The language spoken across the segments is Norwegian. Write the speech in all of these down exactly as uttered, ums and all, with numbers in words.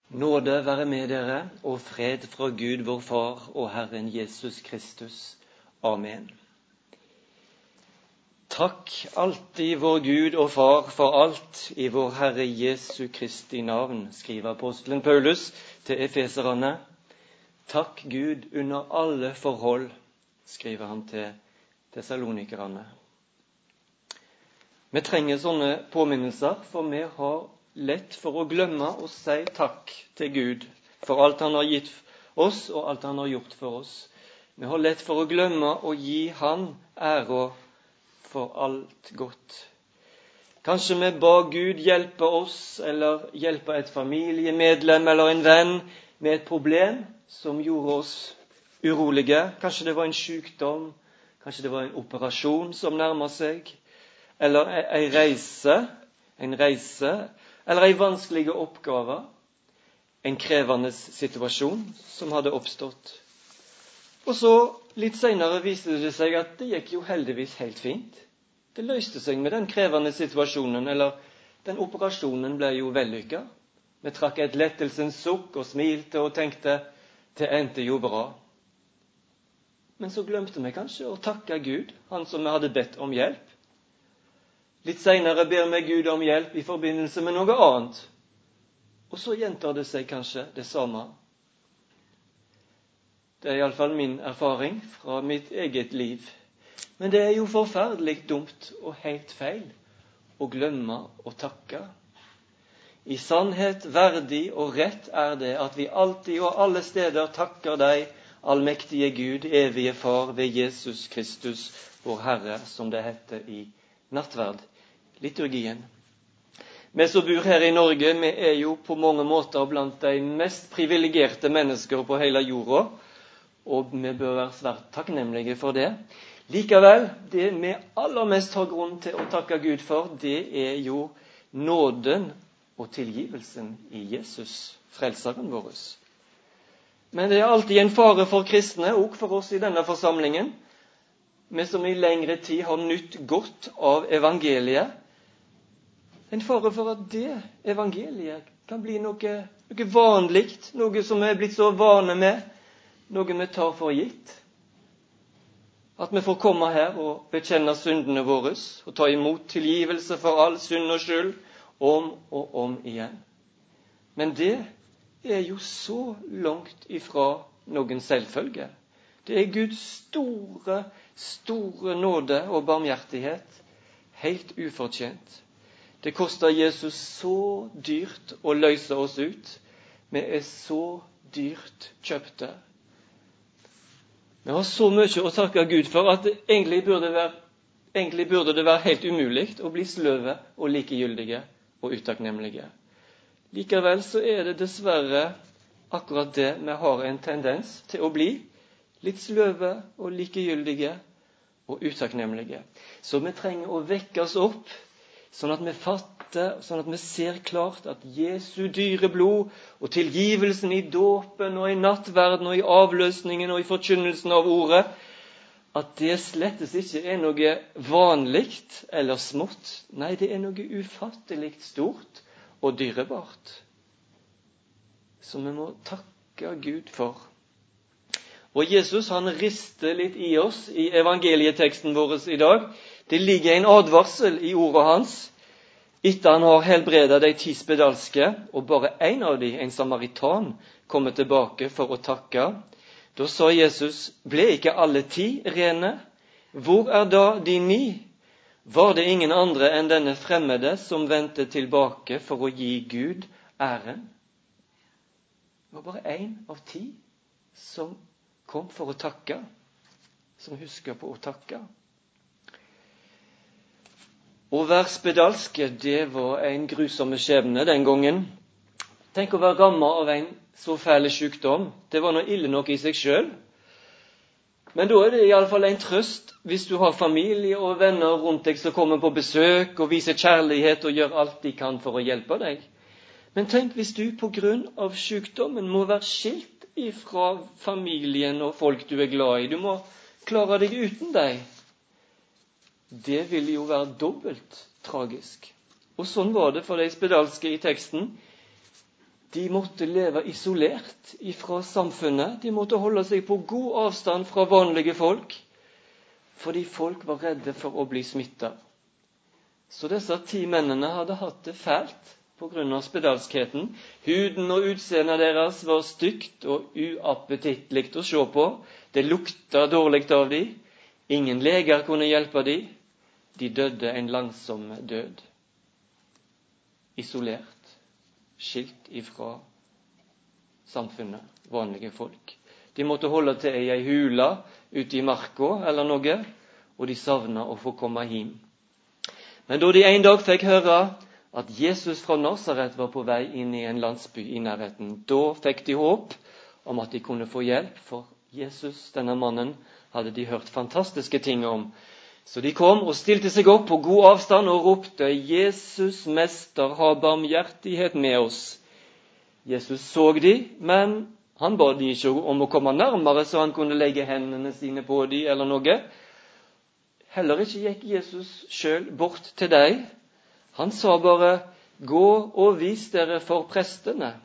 Nåde være med dere, og fred fra Gud vår Far og Herren Jesus Kristus. Amen. Takk alltid vår Gud og Far for alt i vår Herre Jesu Kristi navn, skriver apostelen Paulus til efeserane. Takk Gud under alle forhold, skriver han til Thessalonikerne. Vi trenger sånne påminnelser, for vi har lett for å glemme å si takk til Gud for alt han har gitt oss og alt han har gjort for oss. Vi har lett for å glemme å gi han ære for alt godt. Kanskje vi ba Gud hjelpe oss eller hjelpe et familiemedlem eller en venn med et problem som gjorde oss urolige. Kanskje det var en sykdom, kanskje det var en operasjon som nærmer seg, eller en reise, en reise, eller en vanskelig oppgave, en krevende situasjon som hadde oppstått. Og så, litt senere, viste det seg at det gikk jo heldigvis helt fint. Det løste seg med den krevende situasjonen, eller den operasjonen ble jo vellykket. Vi trakk et lettelsens sukk og smilte og tenkte, det endte jo bra. Men så glemte vi kanskje å takke Gud, han som vi hadde bedt om hjelp. Litt senere ber vi Gud om hjelp i forbindelse med noe annet. Og så gjentar det seg kanskje det samme. Det er i alle fall min erfaring fra mitt eget liv. Men det er jo forferdelig dumt og helt feil å glemme å takke. I sannhet, verdig og rett er det at vi alltid og alle steder takker deg, allmektige Gud, evige Far, ved Jesus Kristus, vår Herre, som det heter i nattverd, liturgien. Vi som bor her i Norge, vi er jo på mange måter blant de mest privilegerte mennesker på hele jorda, og vi bør være svært takknemlige for det. Likevel, det vi aller mest har grunn til å takke Gud for, det er jo nåden og tilgivelsen i Jesus, frelseren vår. Men det er alltid en fare for kristne, og for oss i denne forsamlingen, vi som i lengre tid har nytt godt av evangeliet. En fare for at det evangeliet kan bli noe, noe vanligt, noe som vi er blitt så vane med, noe vi tar for gitt. At vi får komme her og bekjenne syndene våre, og ta imot tilgivelse for all synd og skyld, om og om igjen. Men det er jo så langt ifra noen selvfølge. Det er Guds store, store nåde og barmhjertighet, helt ufortjent. Det koster Jesus så dyrt å løse oss ut. Vi er så dyrt kjøpte. Vi har så mye å takke Gud for at det egentlig burde være, egentlig burde det være helt umulig å bli sløve og likegyldige og utakknemlige. Likevel så er det dessverre akkurat det vi har en tendens til å bli. Litt sløve og likegyldige og utakknemlige. Så vi trenger å vekke oss opp, sånn at vi fatter, sånn at vi ser klart at Jesu dyre blod og tilgivelsen i dåpen og i nattverden og i avløsningen og i forkynnelsen av ordet, at det slettes ikke er noe vanligt eller smått. Nei, det er noe ufattelig stort og dyrebart, som vi må takke Gud for. Og Jesus han rister litt i oss i evangelieteksten vår i dag. Det ligger en advarsel i ordet hans. Etter han har helbredet de ti spedalske, og bare en av de, en samaritan, kommer tilbake for å takke. Da sa Jesus, ble ikke alle ti rene? Hvor er da de ni? Var det ingen andre enn denne fremmede som vendte tilbake for å gi Gud æren? Det var bare en av ti som kom for å takke, som husker på å takke. Å være spedalske, det var en grusom skjebne den gangen. Tenk å være rammet av en så fæl sykdom. Det var noe ille nok i seg selv. Men da er det i alle fall en trøst hvis du har familie og venner rundt deg som kommer på besøk og viser kjærlighet og gjør alt de kan for å hjelpe deg. Men tenk hvis du på grunn av sykdommen må være skilt ifra familien og folk du er glad i. Du må klare deg uten deg. Det vil jo være dobbelt tragisk. Og sånn var det for de spedalske i teksten. De måtte leve isolert ifra samfunnet. De måtte holde seg på god avstand fra vanlige folk, fordi folk var redde for å bli smittet. Så disse ti mennene hadde hatt det fælt på grunn av spedalskheten. Huden og utseendet deres var stygt og uappetittlig å se på. Det lukta dårlig av dem. Ingen leger kunne hjelpe dem. De døde en langsom død. Isolert. Skilt ifra samfunnet, vanlige folk. De måtte holde til i ei hula ute i marka eller noe, og de savnet å få komme hjem. Men da de en dag fikk høre at Jesus fra Nasaret var på vei inn i en landsby i nærheten, da fikk de håp om at de kunne få hjelp, for Jesus, denne mannen, hadde de hørt fantastiske ting om. Så de kom og stilte seg opp på god avstand og ropte: Jesus, mester, ha barmhjertighet med oss. Jesus så de, men han ba de ikke om å komme nærmere så han kunne legge hendene sine på de eller noe. Heller ikke gikk Jesus selv bort til dem. Han sa bare: gå og vis dere for prestene.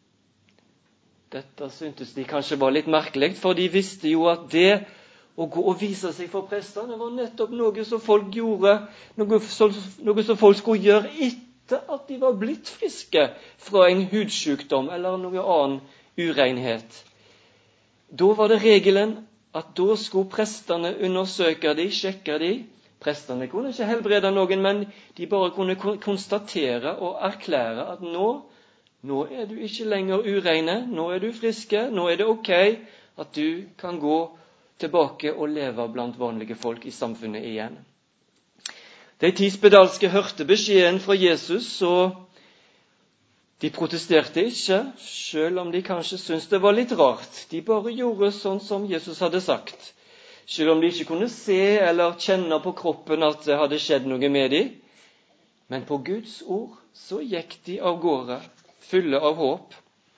Dette syntes de kanskje var litt merkelig, for de visste jo at det å gå og vise seg for prestene var nettopp noe som folk gjorde, noe som, noe som folk skulle gjøre etter at de var blitt friske fra en hudsykdom eller noe annen urenhet. Da var det regelen at da skulle prestene undersøke de, sjekke de. Prestene kunne ikke helbrede noen, men de bare kunne konstatere og erklære at nå, nå er du ikke lenger ureine, nå er du friske, nå er det ok at du kan gå tilbake og leve blant vanlige folk i samfunnet igjen. De ti spedalske hørte beskjeden fra Jesus, og de protesterte ikke, selv om de kanskje syntes det var litt rart. De bare gjorde sånn som Jesus hadde sagt, selv om de ikke kunne se eller kjenne på kroppen at det hadde skjedd noe med dem. Men på Guds ord så gikk de av gårde, fulle av håp.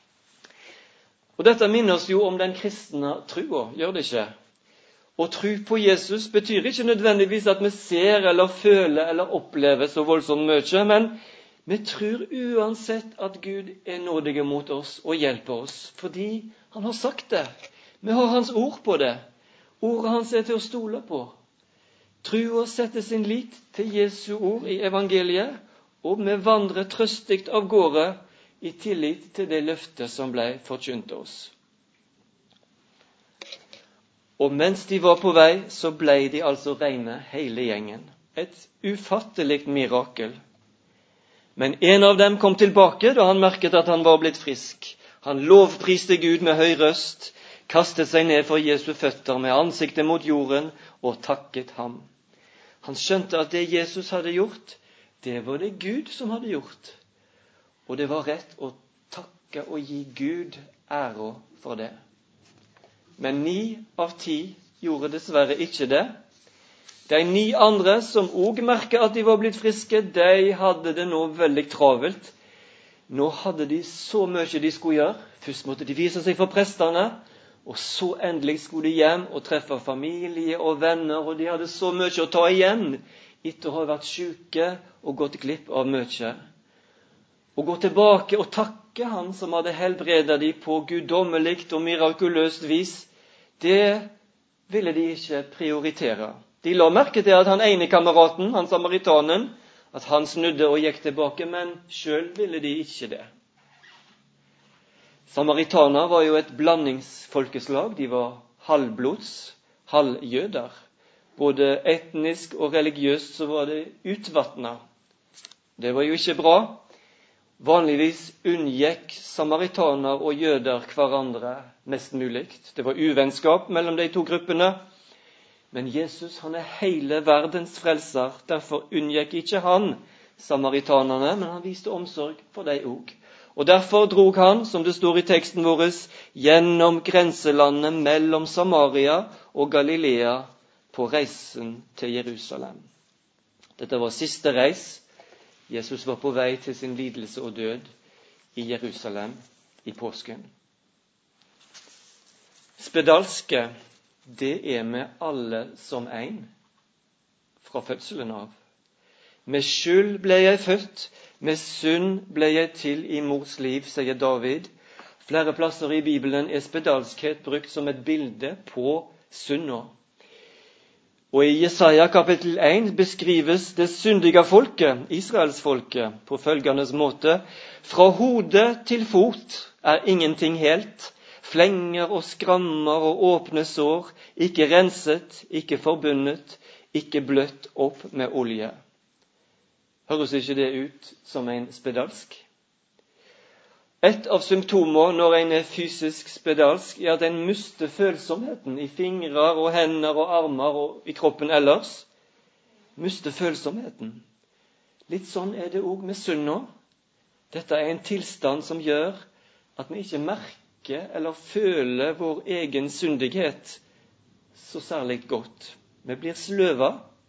Og dette minner oss jo om den kristne troa, gjør det ikke? Å tro på Jesus betyr ikke nødvendigvis at vi ser eller føler eller opplever så voldsomt mye, men vi tror uansett at Gud er nådig mot oss og hjelper oss, fordi han har sagt det. Vi har hans ord på det. Ordet hans er til å stole på. Troa setter sin lit til Jesu ord i evangeliet, og vi vandrer trøstig av gårde i tillit til det løftet som ble forkynt oss. Og mens de var på vei, så ble de altså rene hele gjengen. Et ufattelig mirakel. Men en av dem kom tilbake da han merket at han var blitt frisk. Han lovpriste Gud med høy røst, kastet seg ned for Jesu føtter med ansiktet mot jorden og takket ham. Han skjønte at det Jesus hadde gjort, det var det Gud som hadde gjort. Og det var rett å takke og gi Gud ære for det. Men ni av ti gjorde dessverre ikke det. De ni andre, som også merket at de var blitt friske, de hadde det nå veldig travelt. Nå hadde de så mye de skulle gjøre. Først måtte de vise seg for prestene, og så endelig skulle de hjem og treffe familie og venner, og de hadde så mye å ta igjen etter å ha vært syke og gått glipp av mye. Å gå tilbake og takke han som hadde helbredet de på guddommelig og mirakuløst vis, det ville de ikke prioritere. De la merke til at han ene kameraten, han samaritanen, at han snudde og gikk tilbake, men selv ville de ikke det. Samaritaner var jo et blandingsfolkeslag. De var halvblods, halvjøder. Både etnisk og religiøst så var det utvattnet. Det var jo ikke bra. Vanligvis unngikk samaritaner og jøder hverandre mest mulig. Det var uvennskap mellom de to gruppene. Men Jesus, han er hele verdens frelser. Derfor unngikk ikke han samaritanerne, men han viste omsorg for dem også. Og derfor drog han, som det står i teksten vår, gjennom grenselandet mellom Samaria og Galilea på reisen til Jerusalem. Dette var siste reis. Jesus var på vei til sin lidelse og død i Jerusalem i påsken. Spedalske, det er vi alle som en fra fødselen av. Med skyld ble jeg født, Med synd ble jeg til i mors liv, sier David. Flere plasser i Bibelen er spedalskhet brukt som et bilde på synda. Og i Jesaja kapittel én beskrives det syndige folket, Israelsfolket, på følgende måte. Fra hode til fot er ingenting helt. Flenger og skrammer og åpne sår, ikke renset, ikke forbundet, ikke bløtt opp med olje. Høres ikke det ut som en spedalsk? Et av symptomer når en er fysisk spedalsk er at en mister følsomheten i fingre og hender og armer og i kroppen ellers. Mister følsomheten. Litt sånn er det også med synda. Dette er en tilstand som gjør at vi ikke merker eller føler vår egen syndighet så særlig godt. Vi blir sløva.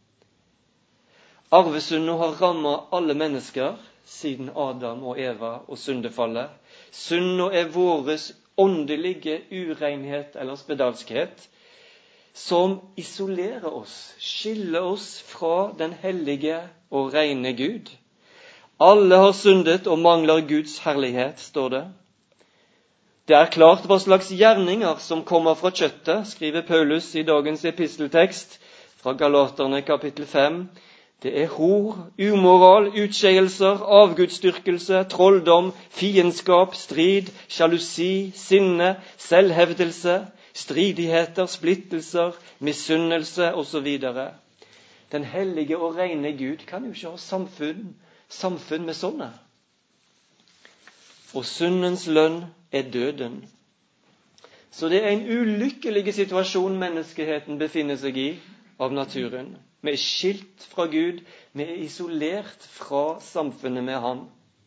Arvesynda har rammet alle mennesker siden Adam og Eva og syndefallet. Synda er våres åndelige urenhet eller spedalskhet som isolerer oss, skiller oss fra den hellige og rene Gud. Alle har syndet og mangler Guds herlighet, står det. Det er klart hva slags gjerninger som kommer fra kjøttet, skriver Paulus i dagens episteltekst fra Galaterne kapittel fem. Det er hor, umoral, utskeielser, avgudsdyrkelse, trolldom, fiendskap, strid, sjalusi, sinne, selvhevdelse, stridigheter, splittelser, misunnelse osv. Den hellige og rene Gud kan jo ikke ha samfunn, samfunn med sånne. Og syndens lønn er døden. Så det er en ulykkelig situasjon menneskeheten befinner seg i av naturen. Vi er skilt fra Gud, vi er isolert fra samfunnet med Han.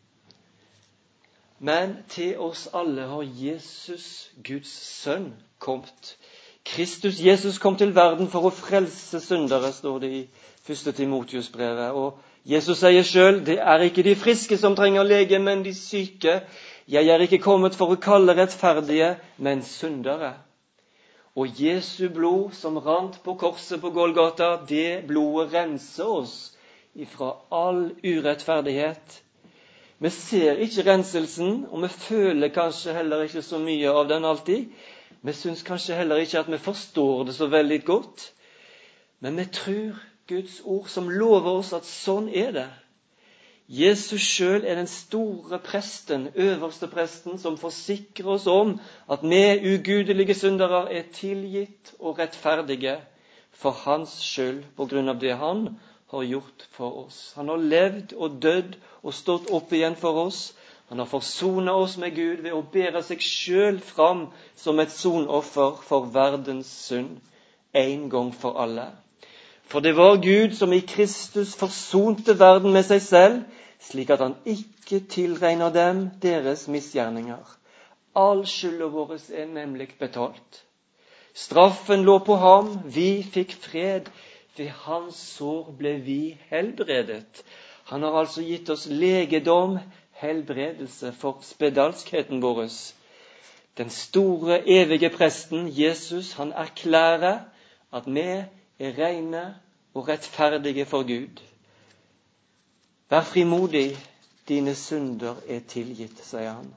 Men til oss alle har Jesus, Guds sønn, kommet. Kristus Jesus kom til verden for å frelse syndere, står det i første Timotheus-brevet. Og Jesus sier selv, det er ikke de friske som trenger lege, men de syke. Jeg er ikke kommet for å kalle rettferdige, men syndere. Og Jesu blod som rant på korset på Golgata, det blodet renser oss ifra all urettferdighet. Vi ser ikke renselsen, og vi føler kanskje heller ikke så mye av den alltid. Vi syns kanskje heller ikke at vi forstår det så veldig godt. Men vi tror Guds ord som lover oss at sånn er det. Jesus selv er den store presten, øverste presten, som forsikrer oss om at vi ugudelige syndere er tilgitt og rettferdige for hans skyld på grunn av det han har gjort for oss. Han har levd og dødd og stått opp igjen for oss. Han har forsonet oss med Gud ved å bære seg selv fram som et sonoffer for verdens synd, en gang for alle. For det var Gud som i Kristus forsonte verden med seg selv, slik at han ikke tilregner dem deres misgjerninger. All skylda vår er nemlig betalt. Straffen lå på ham, vi fikk fred. Ved hans sår ble vi helbredet. Han har altså gitt oss legedom, helbredelse for spedalskheten vår. Den store, evige presten, Jesus, han erklærer at vi er rene og rettferdige for Gud. Vær frimodig, dine synder er tilgitt, sier han.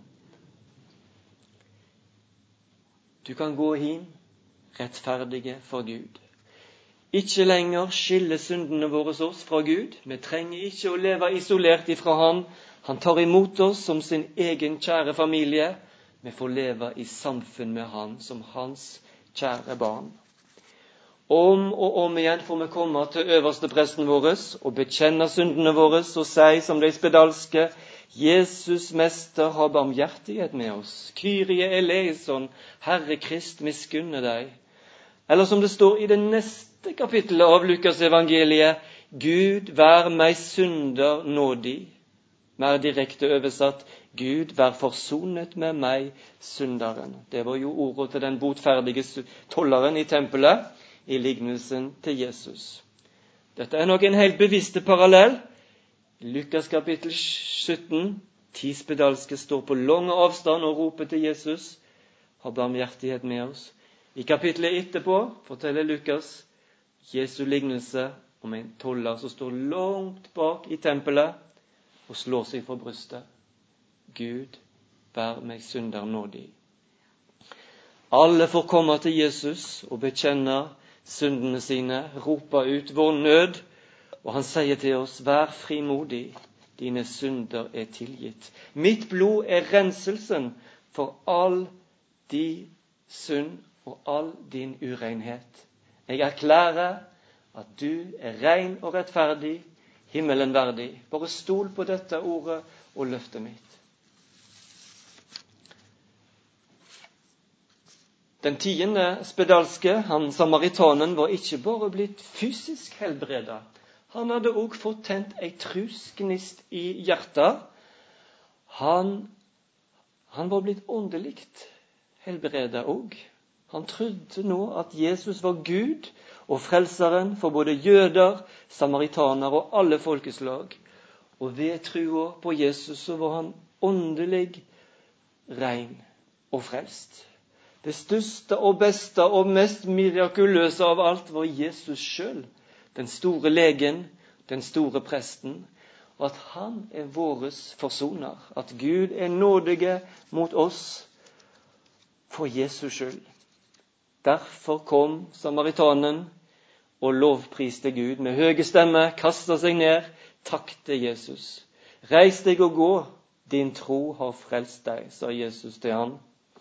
Du kan gå inn rettferdige for Gud. Ikke lenger skiller syndene våre oss fra Gud. Vi trenger ikke å leve isolert ifra Han. Han tar imot oss som sin egen kjære familie. Vi får leve i samfunn med Han som hans kjære barn. Om og om igjen får vi komme til øverste presten vår og bekjenne syndene våre og si som de spedalske, Jesus Mester har barmhjertighet med oss. Kyrie eleison, Herre Krist miskunne deg. Eller som det står i det neste kapittelet av Lukas evangeliet, Gud vær meg synder nådig. Mer direkte oversatt, Gud vær forsonet med meg synderen. Det var jo ordet til den botferdige tolleren i tempelet, i lignelsen til Jesus. Dette er nok en helt bevisste parallell. Lukas kapittel sytten, ti spedalske står på lang avstand og roper til Jesus, har barmhjertighet med oss. I kapittelet etterpå forteller Lukas Jesu lignelse om en toller som står langt bak i tempelet, og slår seg for brystet. Gud, vær meg synder nådig. Alle får komme til Jesus og bekjenne syndene sine, rope ut vår nød, og han sier til oss, vær frimodig, dine synder er tilgitt. Mitt blod er renselsen for all din synd og all din urenhet. Jeg erklærer at du er ren og rettferdig, himmelen verdig. Bare stol på dette ordet og løftet mitt. Den tiende spedalske, han samaritanen, var ikke bare blitt fysisk helbredet. Han hadde også fått tent ei trusgnist i hjertet. Han, han var blitt åndelikt helbredet også. Han trodde nå at Jesus var Gud og frelseren for både jøder, samaritaner og alle folkeslag. Og ved trua på Jesus så var han åndelig ren og frelst. Det største og beste og mest mirakuløse av alt var Jesus selv, den store legen, den store presten, og at han er våres forsoner, at Gud er nådige mot oss for Jesus skyld. Derfor kom samaritanen og lovpriste Gud med høye stemme, kastet seg ned, takte Jesus. Reis deg og gå, din tro har frelst deg, sa Jesus til han.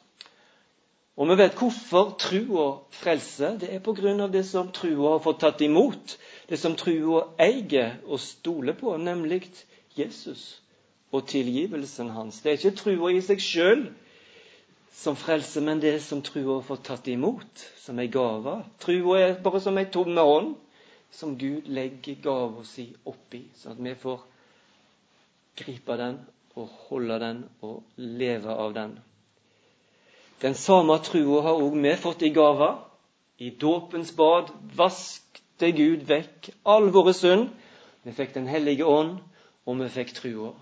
Og vi vet hvorfor trua frelser. Det er på grunn av det som trua har fått tatt imot, det som trua eier og stoler på, nemlig Jesus og tilgivelsen hans. Det er ikke trua i seg selv som frelser, men det som trua har fått tatt imot, som en gave. Trua er bare som en tomme hånd, som Gud legger gava si oppi, så at vi får gripe den og holde den og leve av den. Den samme trua har også vi fått i gava. I dåpens bad vaskte Gud vekk all våre synd. Vi fikk den hellige ånd, og vi fikk trua.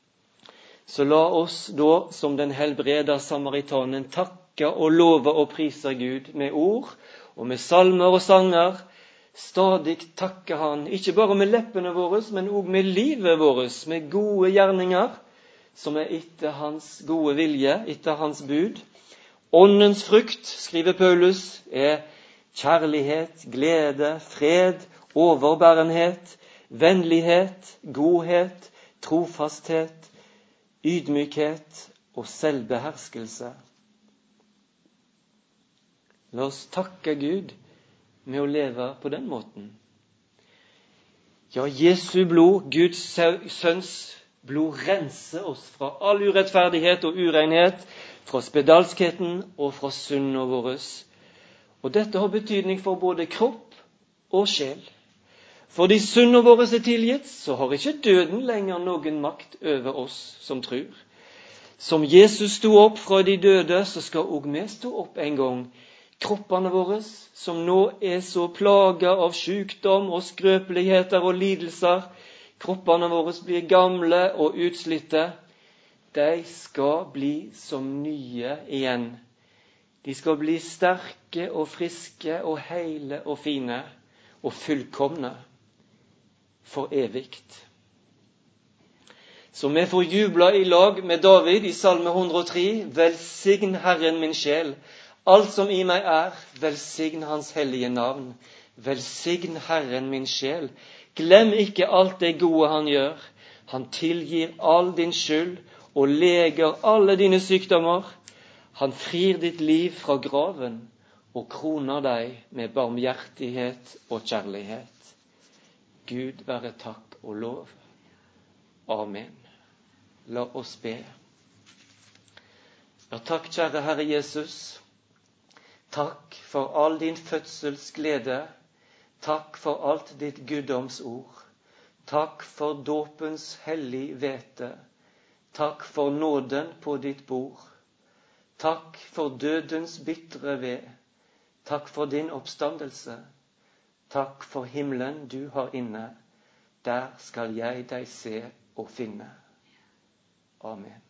Så la oss da, som den helbreda samaritanen, takke og love og prise Gud med ord, og med salmer og sanger. Stadig takke han, ikke bare med leppene våre, men også med livet vårt, med gode gjerninger, som er etter hans gode vilje, etter hans bud. Åndens frukt, skriver Paulus, er kjærlighet, glede, fred, overbærenhet, vennlighet, godhet, trofasthet, ydmykhet og selvbeherskelse. La oss takke Gud med å leve på den måten. Ja, Jesu blod, Guds sønns blod, renser oss fra all urettferdighet og urenhet, fra spedalskheten og fra syndene våre. Og dette har betydning for både kropp og sjel. Fordi syndene våre er tilgitt, så har ikke døden lenger noen makt over oss som tror. Som Jesus sto opp fra de døde, så skal også vi stå opp en gang. Kroppene våre, som nå er så plaget av sykdom og skrøpeligheter og lidelser, kroppene våre blir gamle og utslitte, de skal bli som nye igjen. De skal bli sterke og friske og hele og fine og fullkomne for evigt. Så vi får jubla i lag med David i Salme hundre og tre. Velsign Herren min sjel, alt som i meg er, velsign hans hellige navn. Velsign Herren min sjel. Glem ikke alt det gode han gjør. Han tilgir all din skyld og leger alle dine sykdommer. Han frir ditt liv fra graven og kroner deg med barmhjertighet og kjærlighet. Gud være takk og lov. Amen. La oss be. Ja, takk, kjære Herre Jesus. Takk for all din fødsels glede. Takk for alt ditt guddomsord. Takk for dåpens hellig hvete. Takk for nåden på ditt bord. Takk for dødens bitre ved. Takk for din oppstandelse. Takk for himmelen du har inne. Der skal jeg deg se og finne. Amen.